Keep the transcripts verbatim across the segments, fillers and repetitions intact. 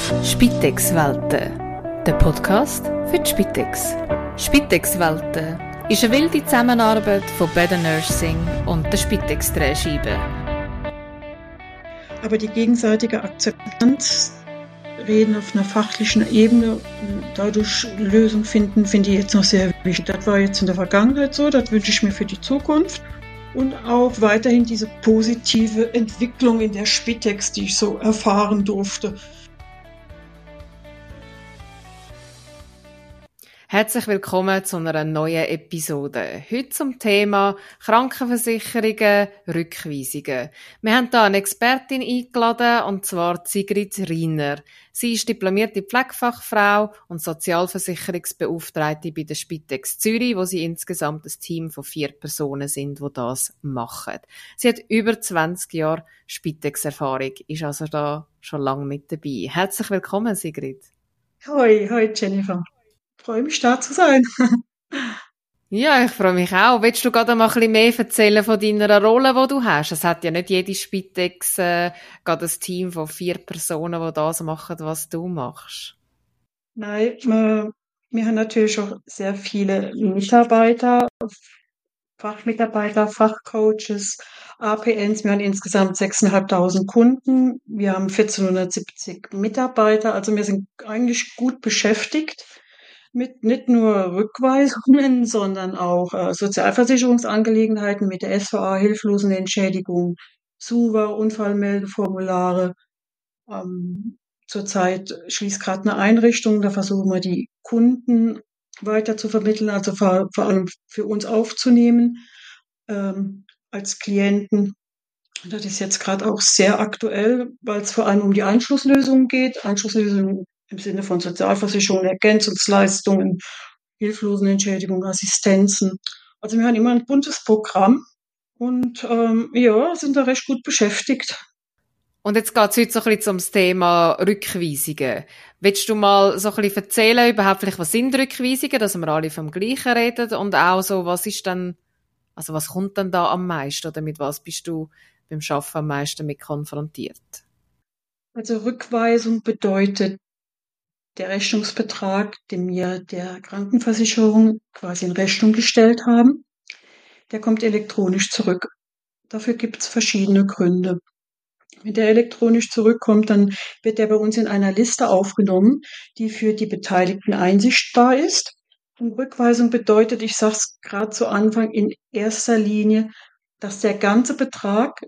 Spitex-Welten, der Podcast für die Spitex. Spitex-Welten ist eine wilde Zusammenarbeit von Better Nursing und der Spitex-Drehscheibe. Aber die gegenseitige Akzeptanz, Reden auf einer fachlichen Ebene, dadurch Lösungen finden, finde ich jetzt noch sehr wichtig. Das war jetzt in der Vergangenheit so, das wünsche ich mir für die Zukunft. Und auch weiterhin diese positive Entwicklung in der Spitex, die ich so erfahren durfte. Herzlich willkommen zu einer neuen Episode. Heute zum Thema Krankenversicherungen, Rückweisungen. Wir haben hier eine Expertin eingeladen, und zwar Sigrid Riener. Sie ist diplomierte Pflegefachfrau und Sozialversicherungsbeauftragte bei der Spitex Zürich, wo sie insgesamt ein Team von vier Personen sind, die das machen. Sie hat über zwanzig Jahre Spitex-Erfahrung, ist also da schon lange mit dabei. Herzlich willkommen, Sigrid. Hoi, hoi Jennifer. Ich freue mich, da zu sein. Ja, ich freue mich auch. Willst du gerade mal ein bisschen mehr erzählen von deiner Rolle, die du hast? Es hat ja nicht jede Spitex äh, gerade ein Team von vier Personen, die das machen, was du machst. Nein, wir, wir haben natürlich auch sehr viele Mitarbeiter, Fachmitarbeiter, Fachcoaches, A P Ns. Wir haben insgesamt sechstausendfünfhundert Kunden. Wir haben vierzehnhundertsiebzig Mitarbeiter. Also wir sind eigentlich gut beschäftigt mit nicht nur Rückweisungen, sondern auch äh, Sozialversicherungsangelegenheiten mit der S V A, Hilflosenentschädigung, S U V A, Unfallmeldeformulare. Ähm, zurzeit schließt gerade eine Einrichtung, da versuchen wir die Kunden weiter zu vermitteln, also vor, vor allem für uns aufzunehmen ähm, als Klienten. Das ist jetzt gerade auch sehr aktuell, weil es vor allem um die Anschlusslösungen geht. Anschlusslösungen im Sinne von Sozialversicherungen, Ergänzungsleistungen, Hilflosenentschädigung, Assistenzen. Also wir haben immer ein buntes Programm und ähm, ja, sind da recht gut beschäftigt. Und jetzt geht es heute so ein bisschen ums Thema Rückweisungen. Willst du mal so ein bisschen erzählen, überhaupt vielleicht, was sind Rückweisungen, dass wir alle vom Gleichen reden, und auch so, was ist dann, also was kommt dann da am meisten, oder mit was bist du beim Arbeiten am meisten mit konfrontiert? Also Rückweisung bedeutet, der Rechnungsbetrag, den wir der Krankenversicherung quasi in Rechnung gestellt haben, der kommt elektronisch zurück. Dafür gibt es verschiedene Gründe. Wenn der elektronisch zurückkommt, dann wird der bei uns in einer Liste aufgenommen, die für die Beteiligten einsichtbar ist. Und Rückweisung bedeutet, ich sage es gerade zu Anfang, in erster Linie, dass der ganze Betrag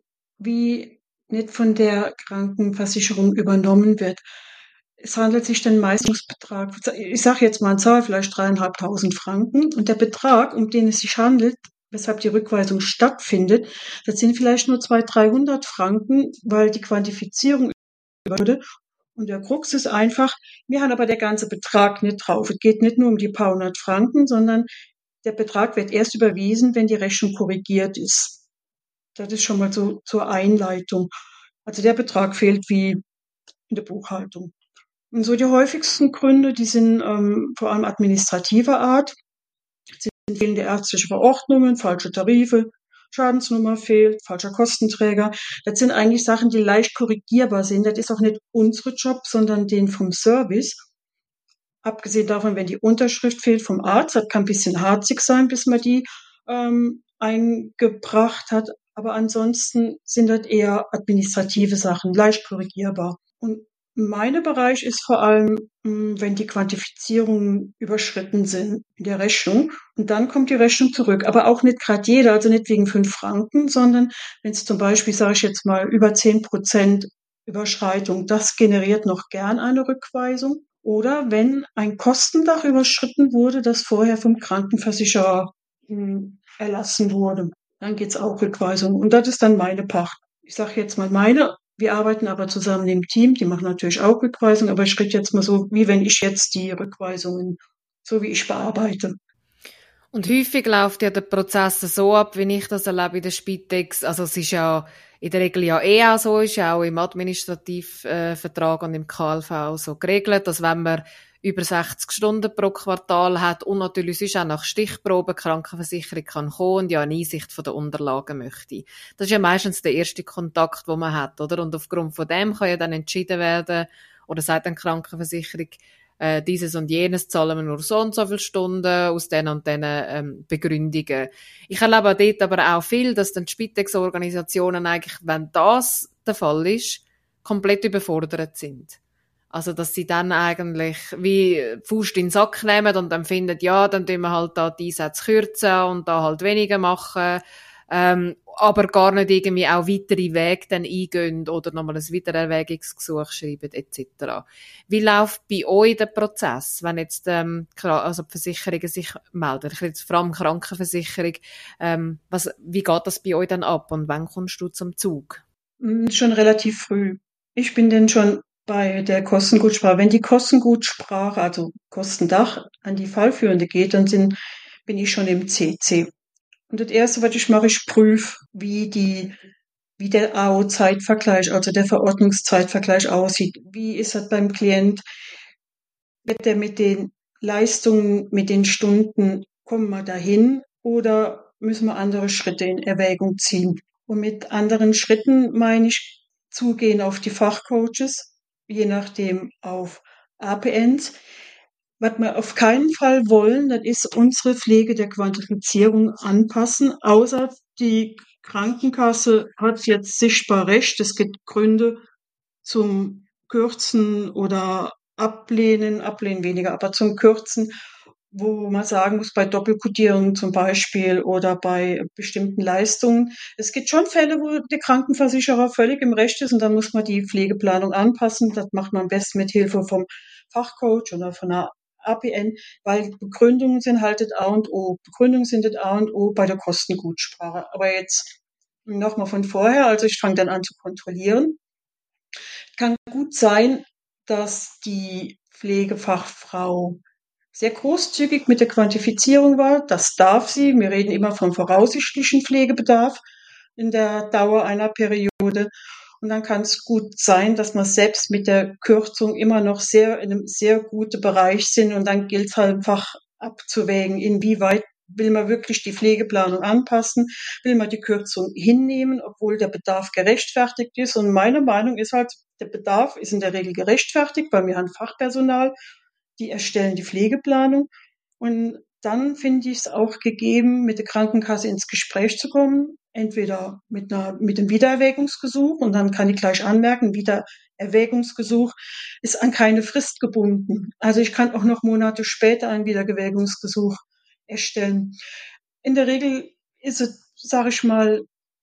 wie nicht von der Krankenversicherung übernommen wird. Es handelt sich dann meist um Betrag, ich sage jetzt mal eine Zahl, vielleicht dreieinhalbtausend Franken. Und der Betrag, um den es sich handelt, weshalb die Rückweisung stattfindet, das sind vielleicht nur zweihundert, dreihundert Franken, weil die Quantifizierung wurde. Und der Krux ist einfach, wir haben aber der ganze Betrag nicht drauf. Es geht nicht nur um die paar hundert Franken, sondern der Betrag wird erst überwiesen, wenn die Rechnung korrigiert ist. Das ist schon mal so zur Einleitung. Also der Betrag fehlt wie in der Buchhaltung. Und so die häufigsten Gründe, die sind ähm, vor allem administrativer Art. Es sind fehlende ärztliche Verordnungen, falsche Tarife, Schadensnummer fehlt, falscher Kostenträger. Das sind eigentlich Sachen, die leicht korrigierbar sind. Das ist auch nicht unsere Job, sondern den vom Service. Abgesehen davon, wenn die Unterschrift fehlt vom Arzt, das kann ein bisschen harzig sein, bis man die ähm, eingebracht hat. Aber ansonsten sind das eher administrative Sachen, leicht korrigierbar. Und mein Bereich ist vor allem, wenn die Quantifizierungen überschritten sind in der Rechnung. Und dann kommt die Rechnung zurück. Aber auch nicht gerade jeder, also nicht wegen fünf Franken, sondern wenn es zum Beispiel, sage ich jetzt mal, über zehn Prozent Überschreitung, das generiert noch gern eine Rückweisung. Oder wenn ein Kostendach überschritten wurde, das vorher vom Krankenversicherer mh, erlassen wurde, dann geht's auch Rückweisung. Und das ist dann meine Pacht. Ich sage jetzt mal meine. Wir arbeiten aber zusammen im Team, die machen natürlich auch Rückweisungen, aber ich rede jetzt mal so, wie wenn ich jetzt die Rückweisungen, so wie ich bearbeite. Und häufig läuft ja der Prozess so ab, wie ich das erlebe in der Spitex. Also es ist ja in der Regel ja eh auch so, ist ja auch im Administrativvertrag äh, und im K L V so geregelt, dass wenn man über sechzig Stunden pro Quartal hat und natürlich sonst auch nach Stichproben Krankenversicherung kann kommen und ja eine Einsicht von den Unterlagen möchte. Das ist ja meistens der erste Kontakt, den man hat, oder? Und aufgrund von dem kann ja dann entschieden werden, Oder sagt dann die Krankenversicherung, äh, dieses und jenes zahlen wir nur so und so viele Stunden aus diesen und diesen ähm, Begründungen. Ich erlebe dort aber auch viel, dass dann die Spitex-Organisationen eigentlich, wenn das der Fall ist, komplett überfordert sind. Also, dass sie dann eigentlich wie Faust in den Sack nehmen und dann finden, ja, dann tun wir halt da die Einsätze kürzen und da halt weniger machen, ähm, aber gar nicht irgendwie auch weitere Wege dann eingehen oder nochmal ein Wiedererwägungsgesuch schreiben, et cetera. Wie läuft bei euch der Prozess, wenn jetzt ähm, also die Versicherungen sich melden? Ich rede jetzt vor allem Krankenversicherung. Ähm, was, wie geht das bei euch dann ab und wann kommst du zum Zug? Schon relativ früh. Ich bin denn schon bei der Kostengutsprache. Wenn die Kostengutsprache, also Kostendach, an die Fallführende geht, dann sind, bin ich schon im C C. Und das Erste, was ich mache, ich prüfe, wie die, wie der A O-Zeitvergleich, also der Verordnungszeitvergleich aussieht. Wie ist das beim Klient? Wird der mit den Leistungen, mit den Stunden, kommen wir dahin oder müssen wir andere Schritte in Erwägung ziehen? Und mit anderen Schritten meine ich zugehen auf die Fachcoaches, je nachdem auf A P Ns. Was wir auf keinen Fall wollen, das ist unsere Pflege der Quantifizierung anpassen, außer die Krankenkasse hat jetzt sichtbar recht. Es gibt Gründe zum Kürzen oder Ablehnen, Ablehnen weniger, aber zum Kürzen, wo man sagen muss, bei Doppelkodierungen zum Beispiel oder bei bestimmten Leistungen. Es gibt schon Fälle, wo der Krankenversicherer völlig im Recht ist und dann muss man die Pflegeplanung anpassen. Das macht man am besten mit Hilfe vom Fachcoach oder von einer A P N, weil Begründungen sind halt das A und O. Begründungen sind das A und O bei der Kostengutsprache. Aber jetzt nochmal von vorher, also ich fange dann an zu kontrollieren. Kann gut sein, dass die Pflegefachfrau sehr großzügig mit der Quantifizierung war. Das darf sie. Wir reden immer vom voraussichtlichen Pflegebedarf in der Dauer einer Periode. Und dann kann es gut sein, dass wir selbst mit der Kürzung immer noch sehr in einem sehr guten Bereich sind. Und dann gilt es halt einfach abzuwägen, inwieweit will man wirklich die Pflegeplanung anpassen, will man die Kürzung hinnehmen, obwohl der Bedarf gerechtfertigt ist. Und meine Meinung ist halt, der Bedarf ist in der Regel gerechtfertigt, weil wir haben Fachpersonal, die erstellen die Pflegeplanung. Und dann finde ich es auch gegeben, mit der Krankenkasse ins Gespräch zu kommen, entweder mit einer, mit dem Wiedererwägungsgesuch, und dann kann ich gleich anmerken, Wiedererwägungsgesuch ist an keine Frist gebunden. Also ich kann auch noch Monate später einen Wiedererwägungsgesuch erstellen. In der Regel ist es, sage ich mal,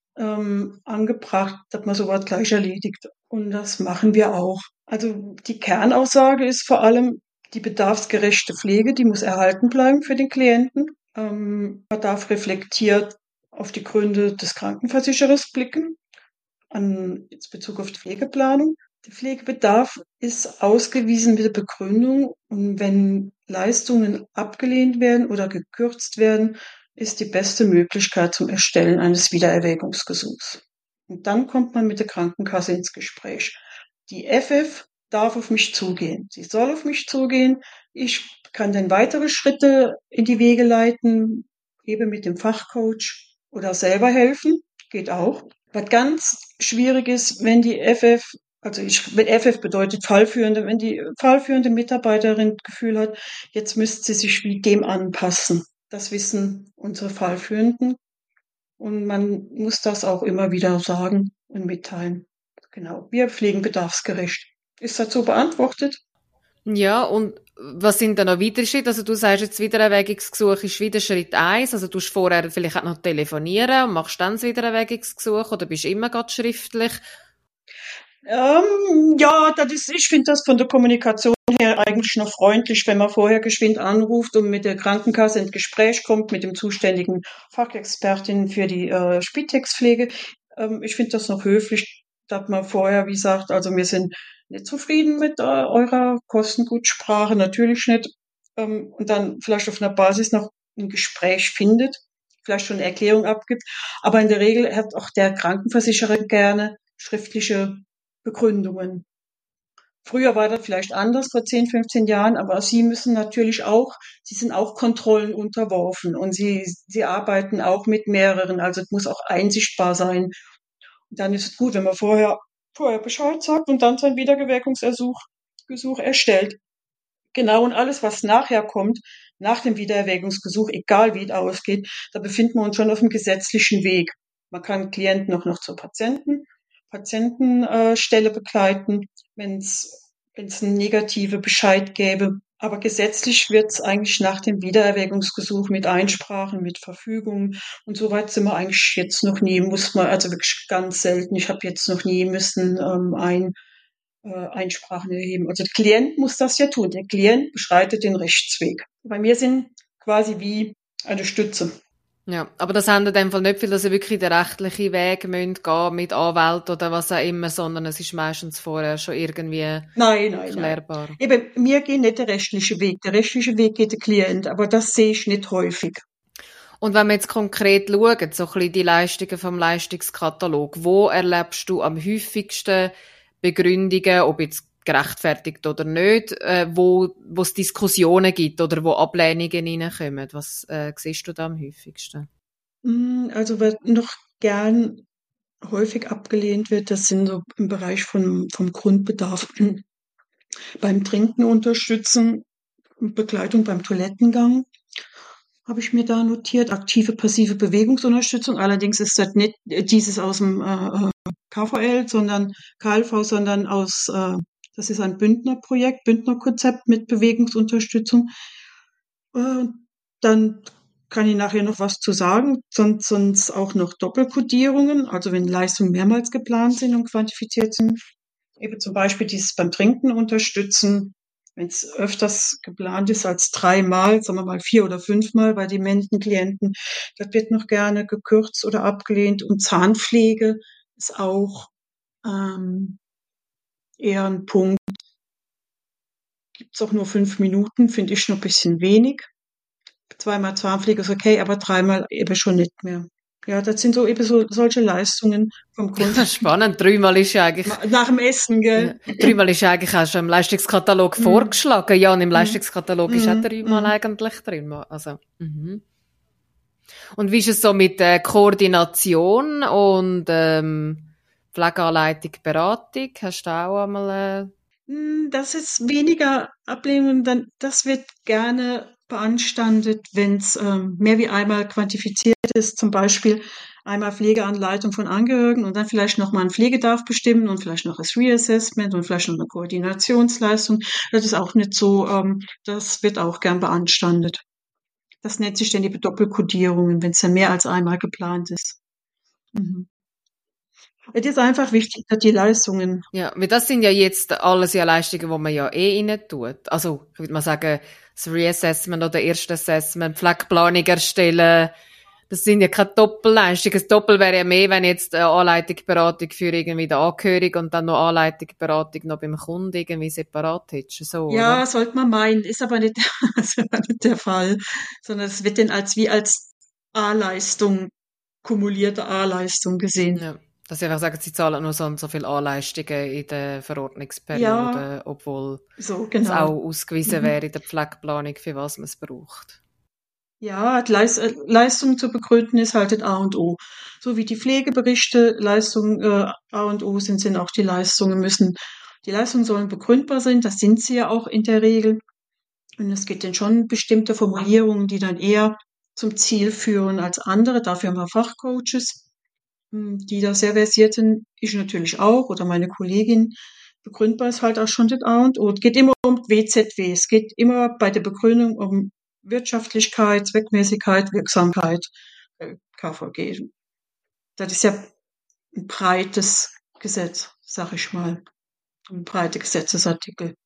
ähm, angebracht, dass man sowas gleich erledigt. Und das machen wir auch. Also die Kernaussage ist vor allem die bedarfsgerechte Pflege, die muss erhalten bleiben für den Klienten. Ähm, man darf reflektiert auf die Gründe des Krankenversicherers blicken, an in Bezug auf die Pflegeplanung. Der Pflegebedarf ist ausgewiesen mit der Begründung, und wenn Leistungen abgelehnt werden oder gekürzt werden, ist die beste Möglichkeit zum Erstellen eines Wiedererwägungsgesuchs. Und dann kommt man mit der Krankenkasse ins Gespräch. Die F F darf auf mich zugehen. Sie soll auf mich zugehen. Ich kann dann weitere Schritte in die Wege leiten, eben mit dem Fachcoach oder selber helfen. Geht auch. Was ganz schwierig ist, wenn die F F, also ich, F F bedeutet Fallführende, wenn die fallführende Mitarbeiterin das Gefühl hat, jetzt müsste sie sich wie dem anpassen. Das wissen unsere Fallführenden. Und man muss das auch immer wieder sagen und mitteilen. Genau. Wir pflegen bedarfsgerecht. Ist das so beantwortet? Ja, und was sind dann noch weitere Schritte? Also du sagst jetzt, Wiedererwägungsgesuch ist wieder Schritt eins. Also du musst vorher vielleicht auch noch telefonieren und machst dann das Wiedererwägungsgesuch oder bist immer gerade schriftlich? Ähm, ja, das ist, ich finde das von der Kommunikation her eigentlich noch freundlich, wenn man vorher geschwind anruft und mit der Krankenkasse ins Gespräch kommt, mit dem zuständigen Fachexpertin für die äh, Spitex-Pflege. Ähm, ich finde das noch höflich, dass man vorher, wie sagt, also wir sind nicht zufrieden mit äh, eurer Kostengutsprache, natürlich nicht. Ähm, und dann vielleicht auf einer Basis noch ein Gespräch findet, vielleicht schon eine Erklärung abgibt. Aber in der Regel hat auch der Krankenversicherer gerne schriftliche Begründungen. Früher war das vielleicht anders, vor zehn, fünfzehn Jahren, aber Sie müssen natürlich auch, Sie sind auch Kontrollen unterworfen und Sie, Sie arbeiten auch mit mehreren, also es muss auch einsichtbar sein. Und dann ist es gut, wenn man vorher, vorher Bescheid sagt und dann sein Wiedergewirkungsersuch Wiedererwägungsgesuch erstellt. Genau, und alles, was nachher kommt, nach dem Wiedererwägungsgesuch, egal wie es ausgeht, da befinden wir uns schon auf dem gesetzlichen Weg. Man kann Klienten auch noch zur Patienten, Patientenstelle begleiten, wenn es wenn es einen negative Bescheid gäbe. Aber gesetzlich wird es eigentlich nach dem Wiedererwägungsgesuch mit Einsprachen, mit Verfügungen und so weit sind wir eigentlich jetzt noch nie, muss man, also wirklich ganz selten. Ich habe jetzt noch nie müssen ähm, ein äh, Einsprachen erheben. Also der Klient muss das ja tun. Der Klient beschreitet den Rechtsweg. Bei mir sind quasi wie eine Stütze. Ja, aber das haben in dem Fall nicht viel, dass ihr wirklich den rechtlichen Weg müsst gehen mit Anwalt oder was auch immer, sondern es ist meistens vorher schon irgendwie Nein, nein, klärbar. nein. Eben, mir geht nicht der rechtliche Weg. Der rechtliche Weg geht der Klient, aber das sehe ich nicht häufig. Und wenn wir jetzt konkret schauen, so ein bisschen die Leistungen vom Leistungskatalog, wo erlebst du am häufigsten Begründungen, ob jetzt gerechtfertigt oder nicht, äh, wo wo es Diskussionen gibt oder wo Ablehnungen reinkommen? Was äh, siehst du da am häufigsten? Also was noch gern häufig abgelehnt wird, das sind so im Bereich von, vom Grundbedarf. Beim Trinken unterstützen, Begleitung beim Toilettengang habe ich mir da notiert, aktive, passive Bewegungsunterstützung. Allerdings ist das nicht dieses aus dem äh, K V L, sondern K L V, sondern aus, äh, das ist ein Bündnerprojekt, Bündnerkonzept mit Bewegungsunterstützung. Äh, dann kann ich nachher noch was zu sagen, sonst, sonst auch noch Doppelkodierungen, also wenn Leistungen mehrmals geplant sind und quantifiziert sind. Eben zum Beispiel dieses beim Trinken unterstützen, wenn es öfters geplant ist als dreimal, sagen wir mal vier oder fünfmal bei dementen Klienten, das wird noch gerne gekürzt oder abgelehnt. Und Zahnpflege ist auch ähm, eher ein Punkt. Gibt es auch nur fünf Minuten, finde ich schon ein bisschen wenig. Zweimal Zahnpflege ist okay, aber dreimal eben schon nicht mehr. Ja, das sind so eben so solche Leistungen vom Grund. Spannend, dreimal ist ja eigentlich... Nach dem Essen, gell? Ja, dreimal ist eigentlich auch schon im Leistungskatalog Mm. vorgeschlagen. Ja, und im Leistungskatalog Mm. ist auch dreimal Mm. eigentlich drin. Also, mhm. Und wie ist es so mit äh, Koordination und ähm, Pflegeanleitung, Beratung? Hast du auch einmal... Äh... Das ist weniger Ablehnung, dann das wird gerne beanstandet, wenn es ähm, mehr wie einmal quantifiziert ist, zum Beispiel einmal Pflegeanleitung von Angehörigen und dann vielleicht noch mal einen Pflegedarf bestimmen und vielleicht noch das Reassessment und vielleicht noch eine Koordinationsleistung. Das ist auch nicht so, ähm, das wird auch gern beanstandet. Das nennt sich dann die Doppelkodierungen, wenn es dann mehr als einmal geplant ist. Mhm. Es ist einfach wichtig, dass die Leistungen... Ja, weil das sind ja jetzt alles ja Leistungen, die man ja eh rein tut. Also, ich würde mal sagen, das Reassessment oder Erste Assessment, Pflegeplanung erstellen, das sind ja keine Doppelleistungen. Das Doppel wäre ja mehr, wenn jetzt eine Anleitung, Beratung für irgendwie den Angehörigen und dann noch Anleitung, Beratung noch beim Kunden irgendwie separat hättest. So, ja, oder? sollte man meinen, ist aber nicht, ist aber nicht der Fall, sondern es wird dann als wie als A-Leistung, kumulierte A-Leistung gesehen. Ja. Dass sie einfach sagen, sie zahlen nur so und so viele Anleistungen in der Verordnungsperiode, Ja, obwohl so, es genau. auch ausgewiesen Mhm. wäre in der Pflegeplanung, für was man es braucht. Ja, die Leis- äh, Leistung zu begründen ist halt das A und O. So wie die Pflegeberichte Leistungen äh, A und O sind, sind auch die Leistungen müssen, die Leistungen sollen begründbar sein, das sind sie ja auch in der Regel. Und es gibt dann schon bestimmte Formulierungen, die dann eher zum Ziel führen als andere. Dafür haben wir Fachcoaches, hm, die da sehr versiert sind. Ich natürlich auch oder meine Kollegin. Begründbar ist halt auch schon das A und O. Es geht immer um W Z W. Es geht immer bei der Begründung um Wirtschaftlichkeit, Zweckmäßigkeit, Wirksamkeit, äh, K V G. Das ist ja ein breites Gesetz, sag ich mal. Ein breiter Gesetzesartikel.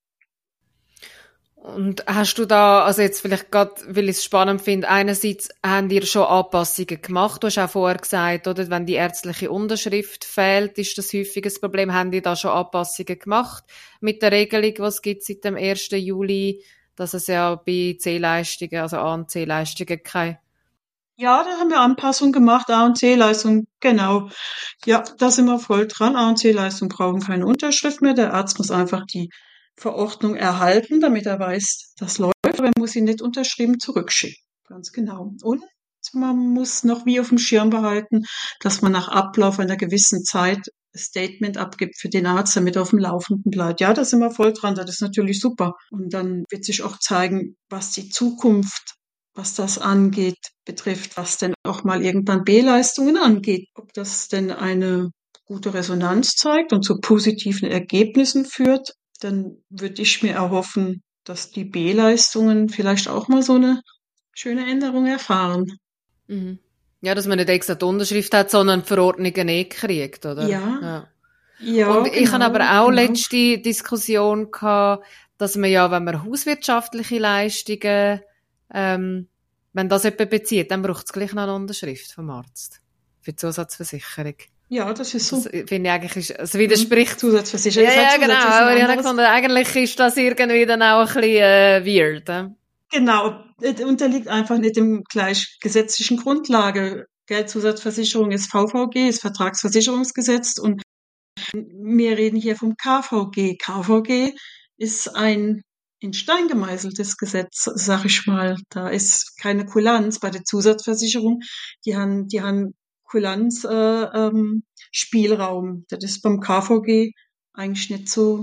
Und hast du da, also jetzt vielleicht gerade, weil ich es spannend finde, einerseits haben ihr schon Anpassungen gemacht, du hast auch vorher gesagt, oder, wenn die ärztliche Unterschrift fehlt, ist das häufig ein Problem, haben die da schon Anpassungen gemacht mit der Regelung, was es gibt seit dem ersten Juli, dass es ja bei C-Leistungen, also A- und C-Leistungen keine... Ja, da haben wir Anpassungen gemacht, A und C-Leistung, genau. Ja, da sind wir voll dran. A und C-Leistung brauchen keine Unterschrift mehr. Der Arzt muss einfach die Verordnung erhalten, damit er weiß, das läuft, aber er muss sie nicht unterschrieben zurückschicken. Ganz genau. Und man muss noch wie auf dem Schirm behalten, dass man nach Ablauf einer gewissen Zeit ein Statement abgibt für den Arzt, damit er auf dem Laufenden bleibt. Ja, da sind wir voll dran, das ist natürlich super. Und dann wird sich auch zeigen, was die Zukunft, was das angeht, betrifft, was denn auch mal irgendwann B-Leistungen angeht. Ob das denn eine gute Resonanz zeigt und zu positiven Ergebnissen führt, dann würde ich mir erhoffen, dass die B-Leistungen vielleicht auch mal so eine schöne Änderung erfahren. Mhm. Ja, dass man nicht extra die Unterschrift hat, sondern die Verordnungen eh kriegt, oder? Ja, Ja. ja, Und ich habe genau, aber auch genau. letzte Diskussion gehabt, dass man ja, wenn man hauswirtschaftliche Leistungen, ähm, wenn das jemand bezieht, dann braucht es gleich noch eine Unterschrift vom Arzt für die Zusatzversicherung. Ja, das ist Das so. finde ich eigentlich, ist, es Mhm. widerspricht. Zusatzversicherung Ja, ist halt ja, genau. Zusatz, ist ein Aber ich habe anderes. gefunden, eigentlich ist das irgendwie dann auch ein bisschen äh, weird. Äh? Genau, es unterliegt einfach nicht dem gleich gesetzlichen Grundlage. Geldzusatzversicherung ist V V G, ist Vertragsversicherungsgesetz, und wir reden hier vom K V G. K V G ist ein in Stein gemeißeltes Gesetz, sag ich mal. Da ist keine Kulanz bei der Zusatzversicherung. Die haben, die haben Kulanz, äh, ähm, Spielraum. Das ist beim K V G eigentlich nicht so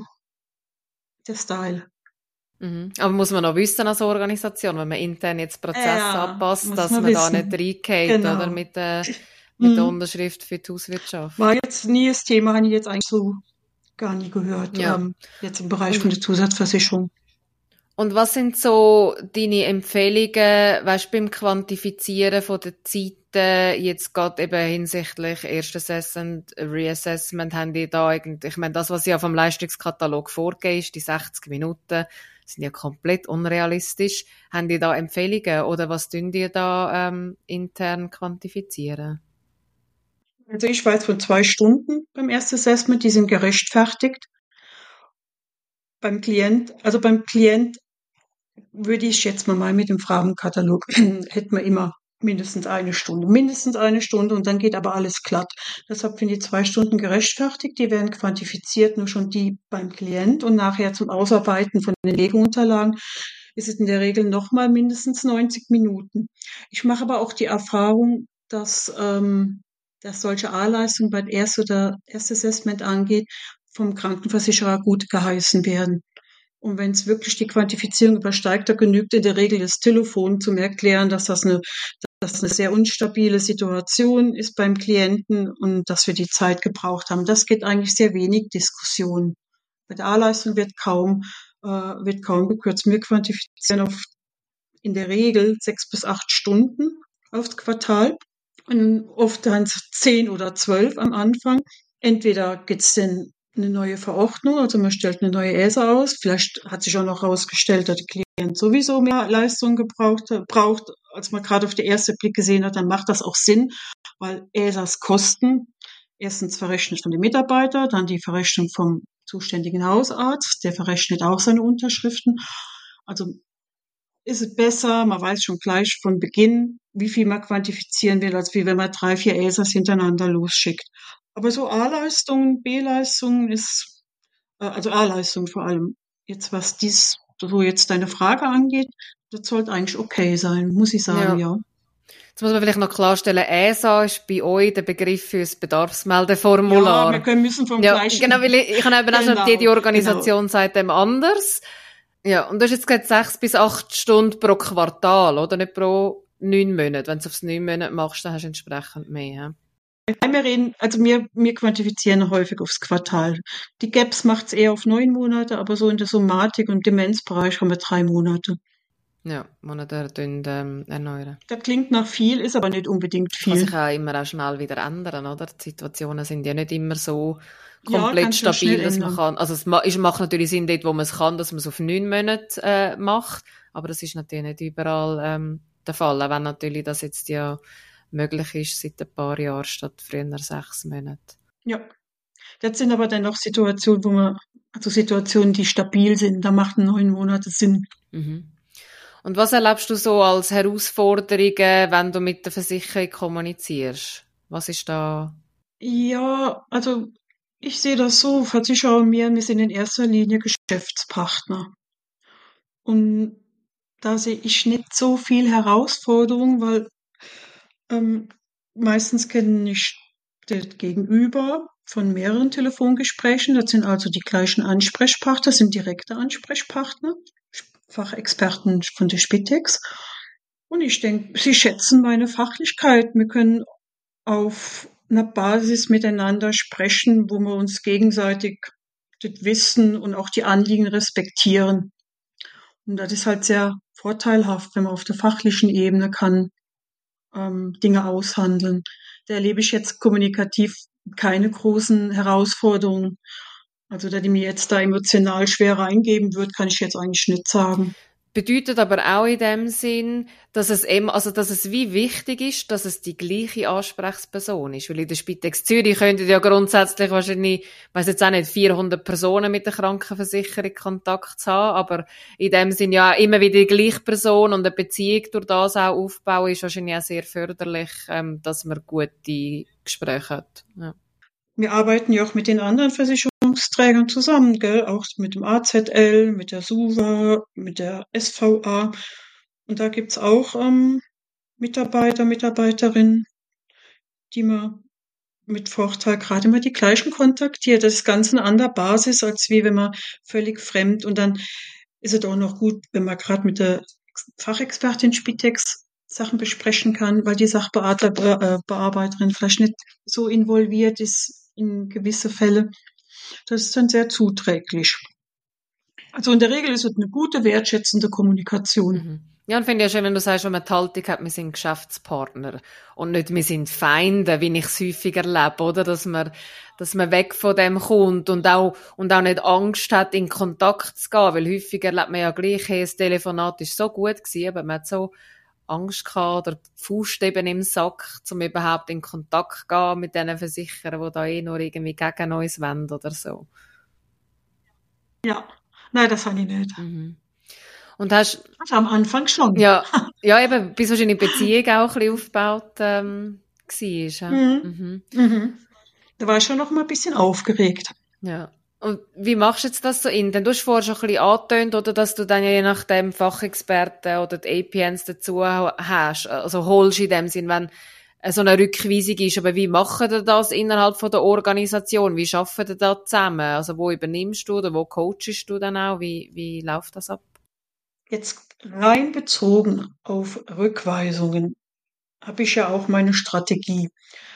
der Style. Mhm. Aber muss man noch wissen als Organisation, wenn man intern jetzt Prozesse Ja, anpasst, muss dass man man da nicht wissen. reingeht, oder? Genau. Mit der, mit der Hm. Unterschrift für die Hauswirtschaft. War jetzt nie das Thema, habe ich jetzt eigentlich so gar nie gehört, Ja. ähm, jetzt im Bereich von Und, der Zusatzversicherung. und was sind so deine Empfehlungen, weißt, beim Quantifizieren von der Zeiten, jetzt gerade eben hinsichtlich Erstassessment, Reassessment, haben die da eigentlich, ich meine, das, was ja vom Leistungskatalog vorgegeben ist, die sechzig Minuten, sind ja komplett unrealistisch. Haben die da Empfehlungen oder was tun die da ähm, intern quantifizieren? Also ich war jetzt von zwei Stunden beim Erstassessment, die sind gerechtfertigt. Beim Klient, also beim Klient würde ich jetzt mal mit dem Fragenkatalog, hätten wir immer mindestens eine Stunde, mindestens eine Stunde, und dann geht aber alles glatt. Deshalb finde ich zwei Stunden gerechtfertigt, die werden quantifiziert, nur schon die beim Klient, und nachher zum Ausarbeiten von den Legeunterlagen ist es in der Regel nochmal mindestens neunzig Minuten. Ich mache aber auch die Erfahrung, dass, ähm, dass solche A-Leistungen beim Erst- oder Erstassessment angeht, vom Krankenversicherer gut geheißen werden. Und wenn es wirklich die Quantifizierung übersteigt, da genügt in der Regel das Telefon zum Erklären, dass das eine, dass das eine sehr unstabile Situation ist beim Klienten und dass wir die Zeit gebraucht haben. Das geht eigentlich sehr wenig Diskussion. Bei der A-Leistung wird kaum, äh, wird kaum gekürzt. Wir quantifizieren auf in der Regel sechs bis acht Stunden aufs Quartal. Und oft dann zehn oder zwölf am Anfang. Entweder gibt's denn eine neue Verordnung, also man stellt eine neue E S A aus. Vielleicht hat sich auch noch herausgestellt, dass der Klient sowieso mehr Leistung gebraucht, braucht, als man gerade auf den ersten Blick gesehen hat. Dann macht das auch Sinn, weil E S As kosten. Erstens verrechnet von den Mitarbeitern, dann die Verrechnung vom zuständigen Hausarzt, der verrechnet auch seine Unterschriften. Also ist es besser, man weiß schon gleich von Beginn, wie viel man quantifizieren will, als wie wenn man drei, vier E S As hintereinander losschickt. Aber so A-Leistungen, B-Leistungen ist, äh, also A-Leistungen vor allem, jetzt was dies, so jetzt deine Frage angeht, das sollte eigentlich okay sein, muss ich sagen, Ja. ja. Jetzt muss man vielleicht noch klarstellen, E S A ist bei euch der Begriff für das Ja, Bedarfsmeldeformular. wir können müssen vom Ja, gleichen, genau, weil ich, ich habe eben auch schon, genau, jede genau. Organisation sagt dem anders. Ja, und du hast jetzt gesagt, sechs bis acht Stunden pro Quartal, oder? Nicht pro neun Monate. Wenn du es aufs neun Monate machst, dann hast du entsprechend mehr. Wir reden, also wir, wir quantifizieren häufig aufs Quartal. Die GAPS macht es eher auf neun Monate, aber so in der Somatik und Demenzbereich haben wir drei Monate. Ja, Monate ähm, erneuern. Das klingt nach viel, ist aber nicht unbedingt Das kann viel. sich auch immer auch schnell wieder ändern, oder? Die Situationen sind ja nicht immer so Ja, komplett kann sich auch schnell stabil, dass man ändern. kann, also es ma- ist- macht natürlich Sinn dort, wo man es kann, dass man es auf neun Monate äh, macht, aber das ist natürlich nicht überall ähm, der Fall, auch wenn natürlich das jetzt ja möglich ist seit ein paar Jahren statt früher sechs Monate. Ja. Das sind aber dann noch Situationen, wo man, also Situationen, die stabil sind, da macht neun Monate Sinn. Mhm. Und was erlebst du so als Herausforderungen, wenn du mit der Versicherung kommunizierst? Was ist da? Ja, also ich sehe das so, Versicherer und mir, wir sind in erster Linie Geschäftspartner. Und da sehe ich nicht so viel Herausforderung, weil ähm, meistens kennen nicht das Gegenüber von mehreren Telefongesprächen. Das sind also die gleichen Ansprechpartner, das sind direkte Ansprechpartner, Fachexperten von der Spitex. Und ich denke, sie schätzen meine Fachlichkeit. Wir können auf einer Basis miteinander sprechen, wo wir uns gegenseitig das Wissen und auch die Anliegen respektieren. Und das ist halt sehr vorteilhaft, wenn man auf der fachlichen Ebene kann ähm, Dinge aushandeln. Da erlebe ich jetzt kommunikativ keine großen Herausforderungen. Also, da die mir jetzt da emotional schwer reingeben wird, kann ich jetzt eigentlich nicht sagen. Bedeutet aber auch in dem Sinn, dass es eben, also dass es wie wichtig ist, dass es die gleiche Ansprechperson ist. Weil in der Spitex Zürich könnten ja grundsätzlich wahrscheinlich, ich weiss jetzt auch nicht, vierhundert Personen mit der Krankenversicherung Kontakt zu haben, aber in dem Sinn ja immer wieder die gleiche Person und eine Beziehung durch das auch aufbauen, ist wahrscheinlich auch sehr förderlich, ähm, dass man gute Gespräche hat. Ja. Wir arbeiten ja auch mit den anderen Versicherungsträgern zusammen, gell? Auch mit dem A Z L, mit der SUVA, mit der S V A. Und da gibt's auch ähm, Mitarbeiter, Mitarbeiterinnen, die man mit Vorteil gerade immer die gleichen kontaktiert. Das ist ganz eine andere Basis, als wie wenn man völlig fremd. Und dann ist es auch noch gut, wenn man gerade mit der Fachexpertin Spitex Sachen besprechen kann, weil die Sachbearbeiterin vielleicht nicht so involviert ist in gewisse Fälle. Das ist dann sehr zuträglich. Also in der Regel ist es eine gute, wertschätzende Kommunikation. Mhm. Ja, und finde ich ja schön, wenn du sagst, wenn man die Haltung hat, wir sind Geschäftspartner und nicht, wir sind Feinde, wie ich es häufig erlebe, oder? Dass man, dass man weg von dem kommt und auch, und auch nicht Angst hat, in Kontakt zu gehen, weil häufig erlebt man ja gleich, hey, das Telefonat ist so gut gewesen, aber man hat so Angst gehabt oder die Faust eben im Sack, um überhaupt in Kontakt zu gehen mit diesen Versicherern, die da eh nur irgendwie gegen uns wollen oder so. Ja, nein, das habe ich nicht. Mhm. Und hast, also am Anfang schon. Ja, ja, eben, bis wahrscheinlich die Beziehung auch ein bisschen aufgebaut ähm, war. Ja. Mhm. Mhm. Mhm. Da war ich schon noch mal ein bisschen aufgeregt. Ja. Und wie machst du jetzt das so intern? Du hast vorher schon ein bisschen angetönt, oder, dass du dann ja je nachdem Fachexperten oder die A P Ns dazu hast, also holst in dem Sinn, wenn so eine Rückweisung ist. Aber wie machen ihr das innerhalb von der Organisation? Wie arbeiten ihr da zusammen? Also wo übernimmst du oder wo coachst du dann auch? Wie, wie läuft das ab? Jetzt rein bezogen auf Rückweisungen habe ich ja auch meine Strategie.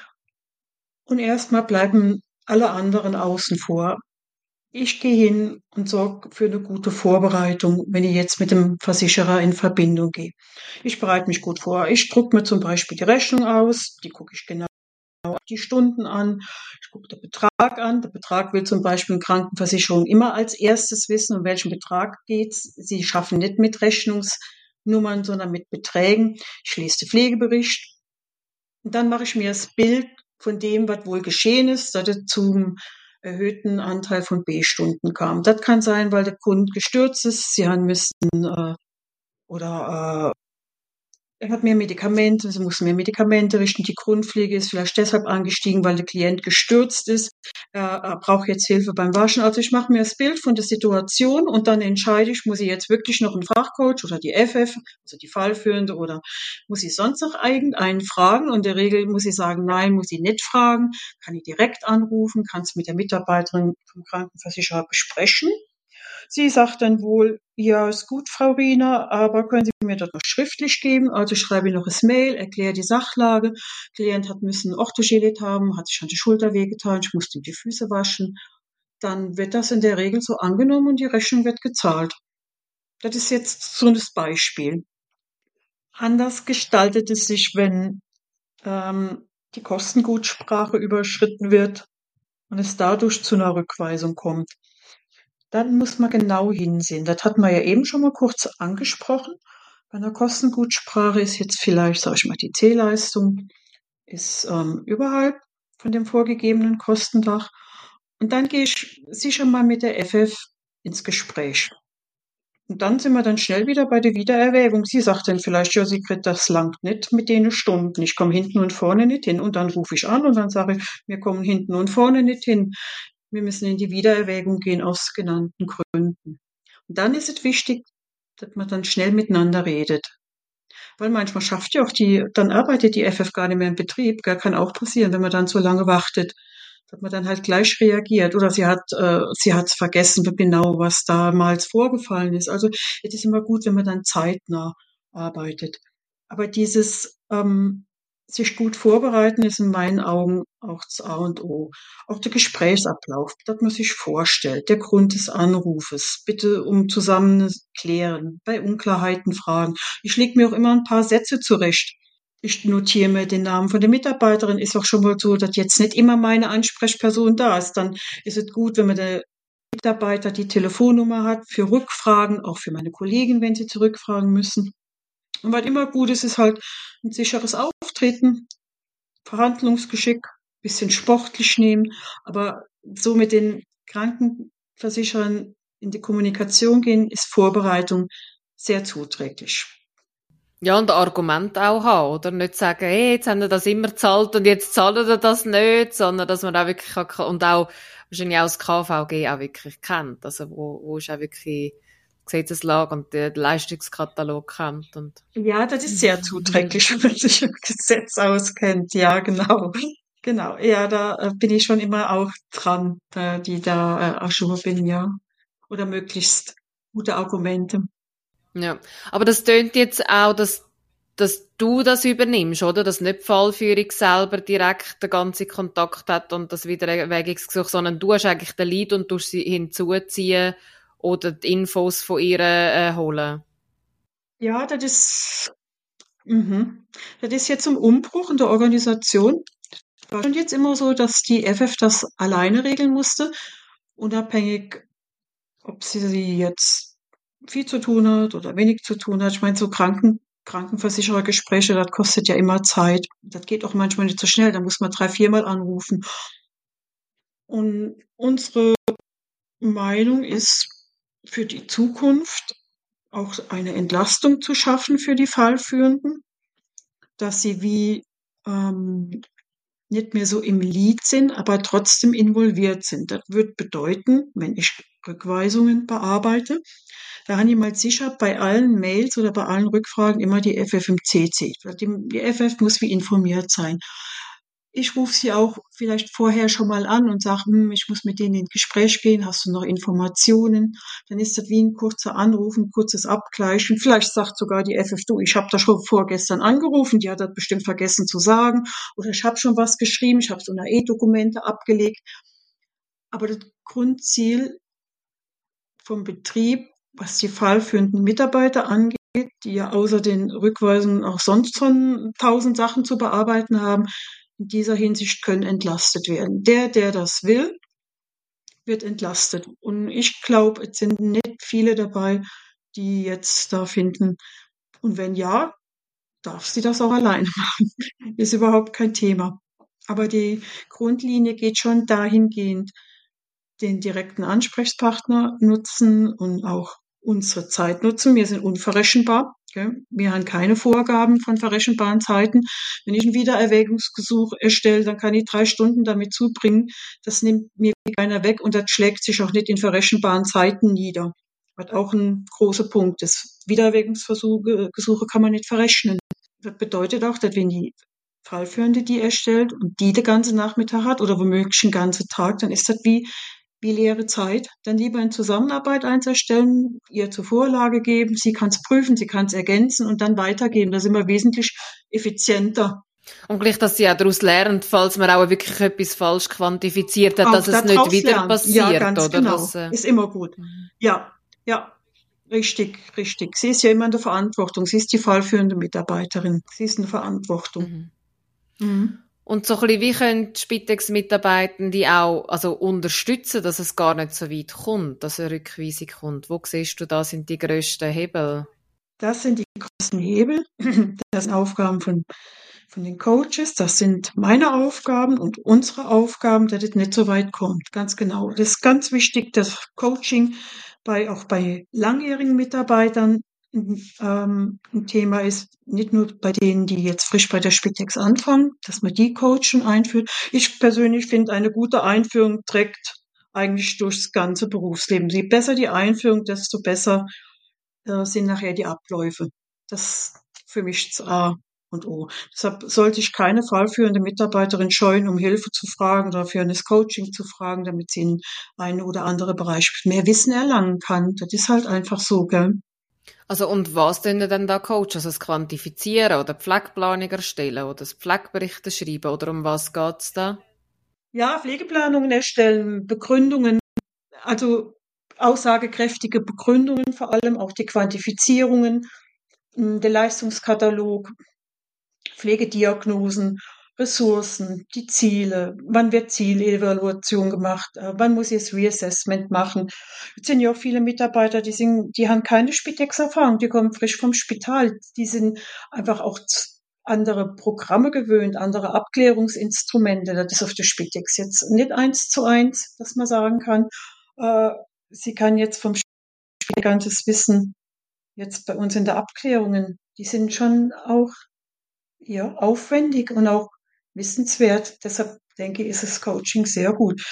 Und erstmal bleiben alle anderen außen vor. Ich gehe hin und sorge für eine gute Vorbereitung, wenn ich jetzt mit dem Versicherer in Verbindung gehe. Ich bereite mich gut vor. Ich drucke mir zum Beispiel die Rechnung aus, die gucke ich genau die Stunden an, ich gucke den Betrag an. Der Betrag will zum Beispiel in Krankenversicherung immer als erstes wissen, um welchen Betrag geht's. Sie schaffen nicht mit Rechnungsnummern, sondern mit Beträgen. Ich lese den Pflegebericht und dann mache ich mir das Bild von dem, was wohl geschehen ist, dass es zum erhöhten Anteil von B-Stunden kam. Das kann sein, weil der Kunde gestürzt ist, sie haben müssen äh, oder äh, er hat mehr Medikamente, sie mussten mehr Medikamente richten. Die Grundpflege ist vielleicht deshalb angestiegen, weil der Klient gestürzt ist. Er, er braucht jetzt Hilfe beim Waschen. Also ich mache mir das Bild von der Situation und dann entscheide ich, muss ich jetzt wirklich noch einen Fachcoach oder die F F, also die Fallführende, oder muss ich sonst noch irgendeinen fragen? Und in der Regel muss ich sagen, nein, muss ich nicht fragen. Kann ich direkt anrufen, kann es mit der Mitarbeiterin vom Krankenversicherer besprechen. Sie sagt dann wohl, ja, ist gut, Frau Riener, aber können Sie mir das noch schriftlich geben? Also schreibe ich noch ein Mail, erkläre die Sachlage. Klient hat müssen Orthogelit haben, hat sich an die Schulter wehgetan, ich musste ihm die Füße waschen. Dann wird das in der Regel so angenommen und die Rechnung wird gezahlt. Das ist jetzt so ein Beispiel. Anders gestaltet es sich, wenn ähm, die Kostengutsprache überschritten wird und es dadurch zu einer Rückweisung kommt. Dann muss man genau hinsehen. Das hatten wir ja eben schon mal kurz angesprochen. Bei einer Kostengutsprache ist jetzt vielleicht, sage ich mal, die Zählleistung ist ähm, überhalb von dem vorgegebenen Kostendach. Und dann gehe ich sicher mal mit der F F ins Gespräch. Und dann sind wir dann schnell wieder bei der Wiedererwägung. Sie sagt dann vielleicht, ja, Sigrid, das langt nicht mit den Stunden. Ich komme hinten und vorne nicht hin. Und dann rufe ich an und dann sage ich, wir kommen hinten und vorne nicht hin. Wir müssen in die Wiedererwägung gehen aus genannten Gründen. Und dann ist es wichtig, dass man dann schnell miteinander redet. Weil manchmal schafft ja auch die, dann arbeitet die F F gar nicht mehr im Betrieb. Gell, kann auch passieren, wenn man dann so lange wartet, dass man dann halt gleich reagiert. Oder sie hat, äh, sie hat vergessen genau, was damals vorgefallen ist. Also es ist immer gut, wenn man dann zeitnah arbeitet. Aber dieses ähm, sich gut vorbereiten ist in meinen Augen auch das A und O. Auch der Gesprächsablauf, dass man sich vorstellt, der Grund des Anrufes, bitte um zusammen klären, bei Unklarheiten fragen. Ich lege mir auch immer ein paar Sätze zurecht. Ich notiere mir den Namen von der Mitarbeiterin. Ist auch schon mal so, dass jetzt nicht immer meine Ansprechperson da ist. Dann ist es gut, wenn man der Mitarbeiter die Telefonnummer hat für Rückfragen, auch für meine Kollegen, wenn sie zurückfragen müssen. Und was immer gut ist, ist halt ein sicheres Auftreten, Verhandlungsgeschick, bisschen sportlich nehmen, aber so mit den Krankenversicherern in die Kommunikation gehen, ist Vorbereitung sehr zuträglich. Ja, und Argument auch haben, oder? Nicht sagen, hey, jetzt haben wir das immer gezahlt und jetzt zahlen wir das nicht, sondern dass man auch wirklich kann, und auch wahrscheinlich auch das K V G auch wirklich kennt, also wo, wo ist auch wirklich die Gesetzeslage und den Leistungskatalog kennt und. Ja, das ist sehr zuträglich, wenn man sich im Gesetz auskennt. Ja, genau. Genau. Ja, da äh, bin ich schon immer auch dran, äh, die da äh, Ajour bin, ja. Oder möglichst gute Argumente. Ja, aber das tönt jetzt auch, dass, dass du das übernimmst, oder? Dass nicht die Fallführung selber direkt den ganzen Kontakt hat und das Wiedererwägungsgesuch, sondern du hast eigentlich den Lead und du sie hinzuziehen oder die Infos von ihr äh, holen. Ja, das ist, mhm. Das ist jetzt ein Umbruch in der Organisation. Es war schon jetzt immer so, dass die F F das alleine regeln musste, unabhängig, ob sie jetzt viel zu tun hat oder wenig zu tun hat. Ich meine, so Kranken, Krankenversicherergespräche, das kostet ja immer Zeit. Das geht auch manchmal nicht so schnell. Da muss man drei, viermal anrufen. Und unsere Meinung ist, für die Zukunft auch eine Entlastung zu schaffen für die Fallführenden, dass sie wie ähm, nicht mehr so im Lead sind, aber trotzdem involviert sind. Das wird bedeuten, wenn ich Rückweisungen bearbeite, da habe ich mal sicher bei allen Mails oder bei allen Rückfragen immer die F F im C C. Die, die F F muss wie informiert sein. Ich rufe sie auch vielleicht vorher schon mal an und sage, hm, ich muss mit denen in Gespräch gehen, hast du noch Informationen? Dann ist das wie ein kurzer Anruf, ein kurzes Abgleichen. Vielleicht sagt sogar die F F, du, ich habe da schon vorgestern angerufen, die hat das bestimmt vergessen zu sagen. Oder ich habe schon was geschrieben, ich habe so eine E-Dokumente abgelegt. Aber das Grundziel vom Betrieb, was die fallführenden Mitarbeiter angeht, die ja außer den Rückweisungen auch sonst schon tausend Sachen zu bearbeiten haben, in dieser Hinsicht können entlastet werden. Der, der das will, wird entlastet. Und ich glaube, es sind nicht viele dabei, die jetzt da finden. Und wenn ja, darf sie das auch alleine machen. Ist überhaupt kein Thema. Aber die Grundlinie geht schon dahingehend, den direkten Ansprechpartner nutzen und auch unsere Zeit nutzen. Wir sind unverrechenbar. Gell? Wir haben keine Vorgaben von verrechenbaren Zeiten. Wenn ich ein Wiedererwägungsgesuch erstelle, dann kann ich drei Stunden damit zubringen. Das nimmt mir keiner weg und das schlägt sich auch nicht in verrechenbaren Zeiten nieder. Was auch ein großer Punkt ist. Wiedererwägungsgesuche Gesuche kann man nicht verrechnen. Das bedeutet auch, dass wenn die Fallführende die erstellt und die den ganzen Nachmittag hat oder womöglich den ganzen Tag, dann ist das wie wie leere Zeit, dann lieber in Zusammenarbeit einzustellen, ihr zur Vorlage geben, sie kann es prüfen, sie kann es ergänzen und dann weitergeben. Da sind wir wesentlich effizienter. Und gleich, dass sie auch daraus lernt, falls man auch wirklich etwas falsch quantifiziert hat, Auch dass es nicht wieder lernen. passiert, ja, ganz oder? Genau. Das, äh, ist immer gut. Ja, ja, richtig, richtig. Sie ist ja immer in der Verantwortung. Sie ist die fallführende Mitarbeiterin. Sie ist in der Verantwortung. Mhm. Mhm. Und so ein bisschen, wie können die Spitex-Mitarbeitenden auch also unterstützen, dass es gar nicht so weit kommt, dass eine Rückweisung kommt? Wo siehst du, da sind die grössten Hebel? Das sind die größten Hebel. Das sind Aufgaben von, von den Coaches. Das sind meine Aufgaben und unsere Aufgaben, dass es nicht so weit kommt. Ganz genau. Das ist ganz wichtig, das Coaching bei, auch bei langjährigen Mitarbeitern ähm, ein Thema ist, nicht nur bei denen, die jetzt frisch bei der Spitex anfangen, dass man die Coachen einführt. Ich persönlich finde, eine gute Einführung trägt eigentlich durchs ganze Berufsleben. Je besser die Einführung, desto besser äh, sind nachher die Abläufe. Das für mich das A und O. Deshalb sollte ich keine fallführende Mitarbeiterin scheuen, um Hilfe zu fragen oder für ein Coaching zu fragen, damit sie in einen oder andere Bereich mehr Wissen erlangen kann. Das ist halt einfach so, gell? Also und was denn denn da Coach? Also das Quantifizieren oder Pflegeplanung erstellen oder das Pflegeberichte schreiben oder um was geht's da? Ja, Pflegeplanungen erstellen, Begründungen, also aussagekräftige Begründungen, vor allem auch die Quantifizierungen, mh, der Leistungskatalog, Pflegediagnosen, Ressourcen, die Ziele, wann wird Zielevaluation gemacht, äh, wann muss ich das Reassessment machen. Jetzt sind ja auch viele Mitarbeiter, die sind, die haben keine Spitex-Erfahrung, die kommen frisch vom Spital, die sind einfach auch z- andere Programme gewöhnt, andere Abklärungsinstrumente. Das ist auf der Spitex jetzt nicht eins zu eins, dass man sagen kann, äh, sie kann jetzt vom Spital ganzes Wissen jetzt bei uns in der Abklärungen, die sind schon auch ja, aufwendig und auch wissenswert. Deshalb denke ich, ist das Coaching sehr gut.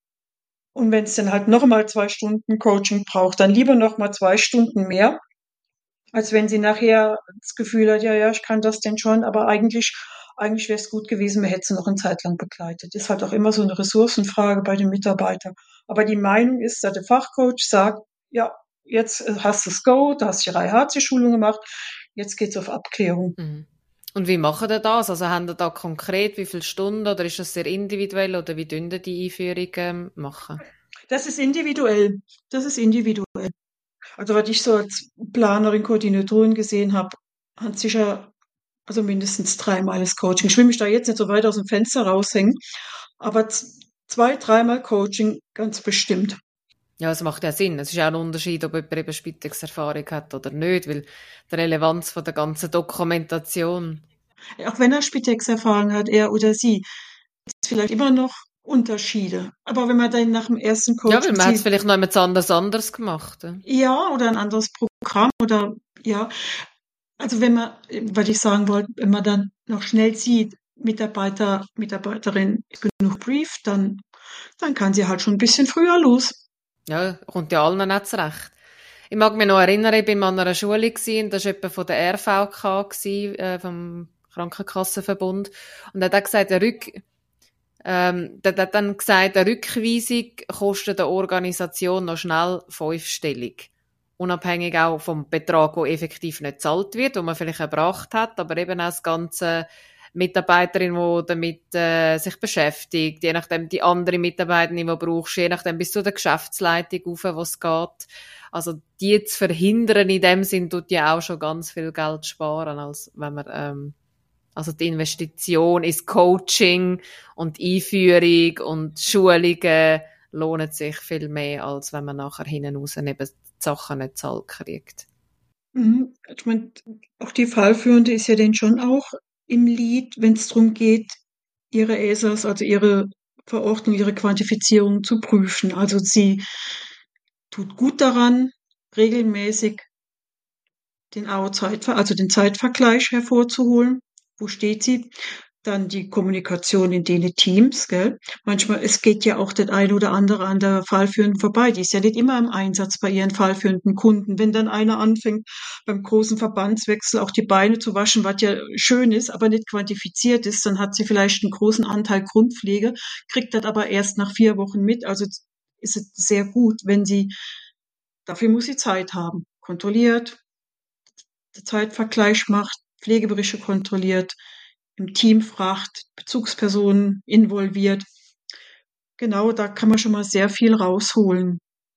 Und wenn es dann halt nochmal zwei Stunden Coaching braucht, dann lieber nochmal zwei Stunden mehr, als wenn sie nachher das Gefühl hat, ja, ja, ich kann das denn schon, aber eigentlich, eigentlich wäre es gut gewesen, man hätte sie noch eine Zeit lang begleitet. Ist halt auch immer so eine Ressourcenfrage bei den Mitarbeitern. Aber die Meinung ist, dass der Fachcoach sagt, ja, jetzt äh, hast du das Go, du hast die drei H C-Schulung gemacht, jetzt geht's auf Abklärung. Mhm. Und wie machen ihr das? Also haben ihr da konkret wie viele Stunden oder ist das sehr individuell oder wie dünn ihr die Einführung ähm, machen? Das ist individuell. Das ist individuell. Also was ich so als Planerin, Koordinatorin gesehen habe, hat sicher also mindestens dreimal das Coaching. Ich will mich da jetzt nicht so weit aus dem Fenster raushängen, aber z- zwei, dreimal Coaching ganz bestimmt. Ja, es macht ja Sinn. Es ist ja auch ein Unterschied, ob jemand eben Spitex-Erfahrung hat oder nicht, weil die Relevanz von der ganzen Dokumentation. Auch wenn er Spitex-Erfahrung hat, er oder sie, ist vielleicht immer noch Unterschiede. Aber wenn man dann nach dem ersten Ja, weil Coaching man hat es sieht, vielleicht noch jemand anders anders gemacht. Ja. ja, oder ein anderes Programm oder ja, also wenn man, was ich sagen wollte, wenn man dann noch schnell sieht, Mitarbeiter, Mitarbeiterin ist genug Brief, dann, dann kann sie halt schon ein bisschen früher los. Ja, kommt ja allen nicht zurecht. Ich mag mich noch erinnern, ich war mal an einer Schule gewesen, das war jemand von der R V K, gewesen, äh, vom Krankenkassenverbund. Und er hat auch gesagt, der Rück, ähm, der hat dann gesagt, eine Rückweisung kostet der Organisation noch schnell fünfstellig. Unabhängig auch vom Betrag, der effektiv nicht gezahlt wird, den man vielleicht erbracht hat, aber eben auch das ganze Mitarbeiterin, die damit äh, sich beschäftigt, je nachdem die andere Mitarbeiterin, die du brauchst, je nachdem bis zu der Geschäftsleitung rauf, wo es geht. Also die zu verhindern in dem Sinn, tut ja auch schon ganz viel Geld sparen, als wenn man ähm, also die Investition ins Coaching und Einführung und Schulungen lohnt sich viel mehr, als wenn man nachher hinten raus eben die Sachen nicht zahlt kriegt. Mhm. Ich meine, auch die Fallführende ist ja dann schon auch im Lied, wenn es darum geht, ihre E S As, also ihre Verordnung, ihre Quantifizierung zu prüfen. Also sie tut gut daran, regelmäßig den A O-Zeit, also den Zeitvergleich hervorzuholen. Wo steht sie? Dann die Kommunikation in den Teams, gell? Manchmal, es geht ja auch der ein oder andere an der Fallführenden vorbei. Die ist ja nicht immer im Einsatz bei ihren fallführenden Kunden. Wenn dann einer anfängt, beim großen Verbandswechsel auch die Beine zu waschen, was ja schön ist, aber nicht quantifiziert ist, dann hat sie vielleicht einen großen Anteil Grundpflege, kriegt das aber erst nach vier Wochen mit. Also ist es sehr gut, wenn sie, dafür muss sie Zeit haben, kontrolliert, Zeitvergleich macht, Pflegeberichte kontrolliert, im Team fragt, Bezugspersonen involviert. Genau, da kann man schon mal sehr viel rausholen,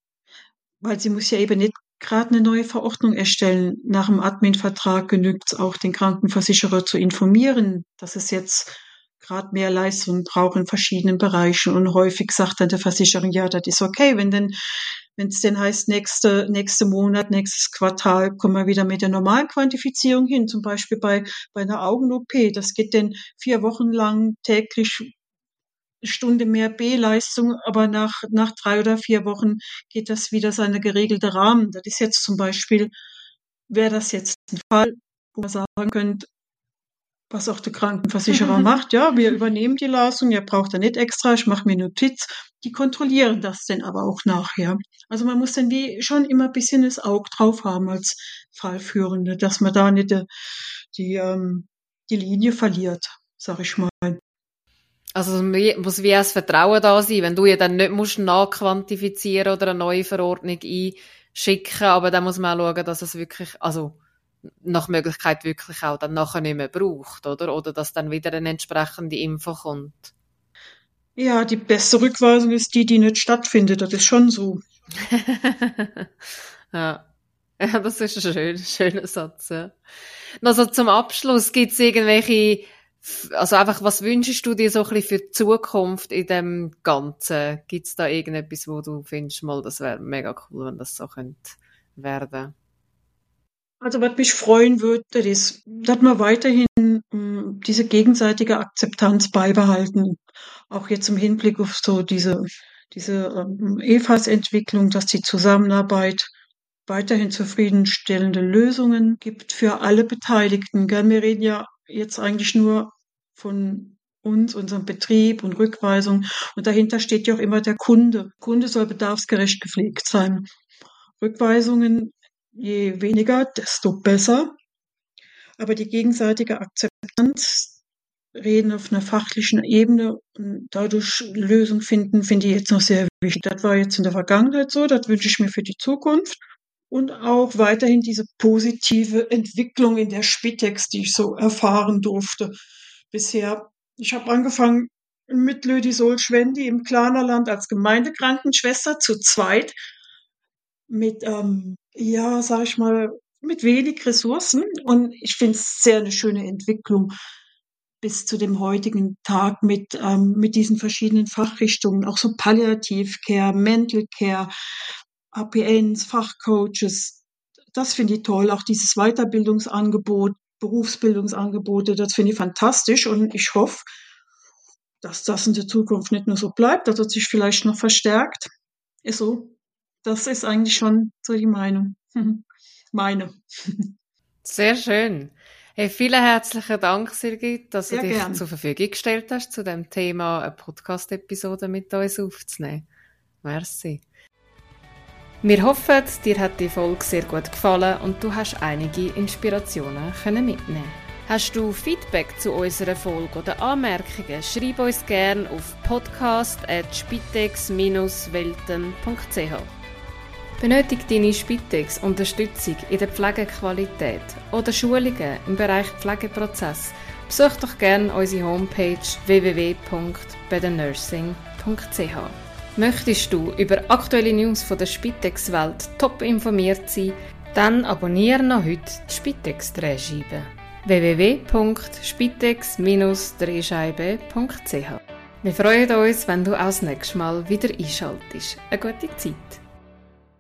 weil sie muss ja eben nicht gerade eine neue Verordnung erstellen. Nach dem Admin-Vertrag genügt es auch, den Krankenversicherer zu informieren, dass es jetzt gerade mehr Leistung braucht in verschiedenen Bereichen. Und häufig sagt dann der Versicherer, ja, das ist okay, wenn denn, wenn es denn heißt, nächste, nächste Monat, nächstes Quartal kommen wir wieder mit der normalen Quantifizierung hin. Zum Beispiel bei, bei einer Augen-O P. Das geht denn vier Wochen lang täglich eine Stunde mehr B-Leistung, aber nach, nach drei oder vier Wochen geht das wieder seine geregelte Rahmen. Das ist jetzt zum Beispiel, wäre das jetzt ein Fall, wo man sagen könnte, was auch der Krankenversicherer macht. Ja, wir übernehmen die Leistung, ihr braucht da nicht extra, ich mache mir Notiz. Die kontrollieren das dann aber auch nachher. Also man muss dann wie schon immer ein bisschen das Auge drauf haben als Fallführende, dass man da nicht die, die, ähm, die Linie verliert, sag ich mal. Also es muss wie ein Vertrauen da sein, wenn du ja dann nicht musst nachquantifizieren oder eine neue Verordnung einschicken, aber dann muss man auch schauen, dass es wirklich, also nach Möglichkeit wirklich auch dann nachher nicht mehr braucht, oder? Oder dass dann wieder eine entsprechende Info kommt. Ja, die beste Rückweisung ist die, die nicht stattfindet. Das ist schon so. ja. ja, das ist ein schön, schöner Satz. Ja. Also zum Abschluss, gibt es irgendwelche, also einfach, was wünschst du dir so ein bisschen für die Zukunft in dem Ganzen? Gibt es da irgendetwas, wo du findest, mal, das wäre mega cool, wenn das so könnte werden? Also was mich freuen würde, das ist, dass wir weiterhin ähm, diese gegenseitige Akzeptanz beibehalten. Auch jetzt im Hinblick auf so diese, diese ähm, E F A S-Entwicklung, dass die Zusammenarbeit weiterhin zufriedenstellende Lösungen gibt für alle Beteiligten. Gell? Wir reden ja jetzt eigentlich nur von uns, unserem Betrieb und Rückweisung. Und dahinter steht ja auch immer der Kunde. Der Kunde soll bedarfsgerecht gepflegt sein. Rückweisungen, je weniger, desto besser. Aber die gegenseitige Akzeptanz, reden auf einer fachlichen Ebene und dadurch Lösungen finden, finde ich jetzt noch sehr wichtig. Das war jetzt in der Vergangenheit so, das wünsche ich mir für die Zukunft. Und auch weiterhin diese positive Entwicklung in der Spitex, die ich so erfahren durfte bisher. Ich habe angefangen mit Lödisol Schwendi im Klanerland als Gemeindekrankenschwester zu zweit mit, ähm, ja, sag ich mal, mit wenig Ressourcen. Und ich finde es sehr eine schöne Entwicklung bis zu dem heutigen Tag mit, ähm, mit diesen verschiedenen Fachrichtungen, auch so Palliativcare, Mental Care, A P Ns, Fachcoaches. Das finde ich toll. Auch dieses Weiterbildungsangebot, Berufsbildungsangebote, das finde ich fantastisch. Und ich hoffe, dass das in der Zukunft nicht nur so bleibt, dass es sich vielleicht noch verstärkt. Ist so. Das ist eigentlich schon so die Meinung. Meine. Sehr schön. Hey, vielen herzlichen Dank, Sirgit, dass Sehr du dich gern. zur Verfügung gestellt hast, zu dem Thema eine Podcast-Episode mit uns aufzunehmen. Merci. Wir hoffen, dir hat die Folge sehr gut gefallen und du hast einige Inspirationen können mitnehmen. Hast du Feedback zu unserer Folge oder Anmerkungen? Schreib uns gerne auf podcast at spitex dash welten punkt c h. Benötigt deine Spitex Unterstützung in der Pflegequalität oder Schulungen im Bereich Pflegeprozess? Besuch doch gerne unsere Homepage w w w punkt bedennursing punkt c h. Möchtest du über aktuelle News von der Spitex-Welt top informiert sein, dann abonniere noch heute die Spitex-Drehscheibe w w w punkt spitex dash drehscheibe punkt c h. Wir freuen uns, wenn du auch das nächste Mal wieder einschaltest. Eine gute Zeit!